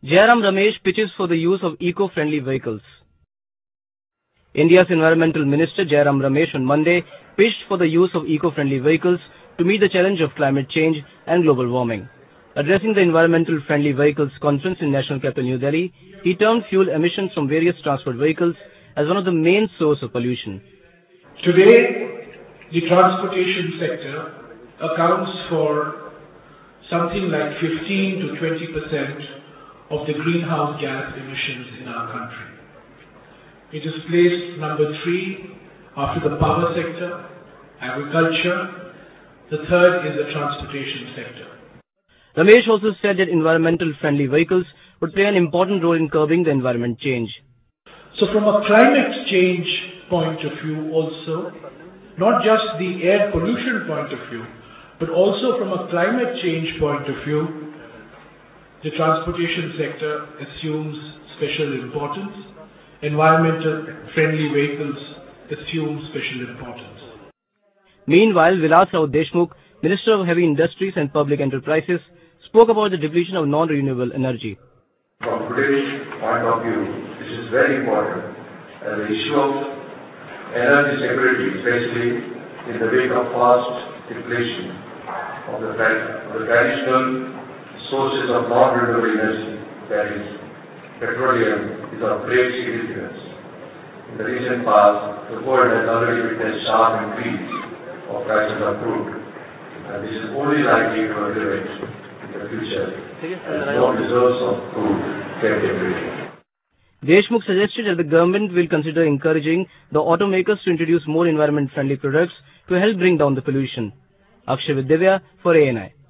Jairam Ramesh pitches for the use of eco-friendly vehicles. India's Environmental Minister Jairam Ramesh on Monday pitched for the use of eco-friendly vehicles to meet the challenge of climate change and global warming. Addressing the Environmental Friendly Vehicles Conference in National Capital New Delhi, he termed fuel emissions from various transport vehicles as one of the main sources of pollution. Today, the transportation sector accounts for something like 15 to 20% of the greenhouse gas emissions in our country. It is placed number 3 after the power sector, agriculture. The third is the transportation sector. Ramesh also said that environmental friendly vehicles would play an important role in curbing the environment change. So from a climate change point of view also, not just the air pollution point of view, but also from a climate change point of view, the transportation sector assumes special importance. Environmental friendly vehicles assume special importance. Meanwhile, Vilas Rao Deshmukh, Minister of Heavy Industries and Public Enterprises, spoke about the depletion of non-renewable energy. From today's point of view, this is very important as the issue of energy security, especially in the wake of fast depletion of the traditional sources of non-renewable energy, that is, petroleum, is of great significance. In the recent past, the world has already witnessed sharp increase of prices of crude, and this is only likely to elevate in the future as more reserves of crude get depleted. Deshmukh suggested that the government will consider encouraging the automakers to introduce more environment-friendly products to help bring down the pollution. Akshay Vidivya for ANI.